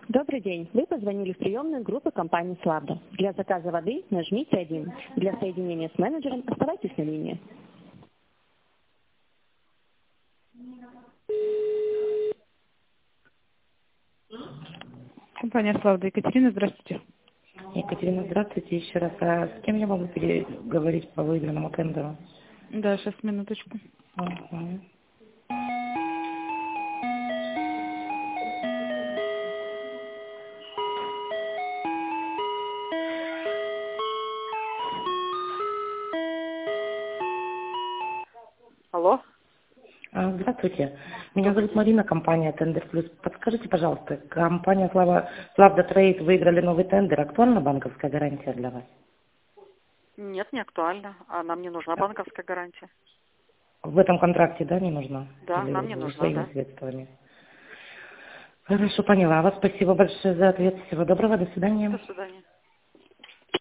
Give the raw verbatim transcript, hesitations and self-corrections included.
Добрый день. Вы позвонили в приемную группы компании «Славда». Для заказа воды нажмите один. Для соединения с менеджером оставайтесь на линии. Компания «Славда». Екатерина, здравствуйте. Екатерина, здравствуйте еще раз. А с кем я могу переговорить по выигранному тендеру? Да, сейчас, минуточку. Ага. Алло? А, Здравствуйте. Меня зовут Марина, компания Тендер Плюс. Подскажите, пожалуйста, компания Слава, Славда Трейд выиграли новый тендер. Актуальна банковская гарантия для вас? Нет, не актуально. А нам не нужна банковская гарантия. В этом контракте, да, не нужна? Да, Или нам не вы нужна, своими да. средствами? Хорошо, поняла вас. Спасибо большое за ответ. Всего доброго. До свидания. До свидания.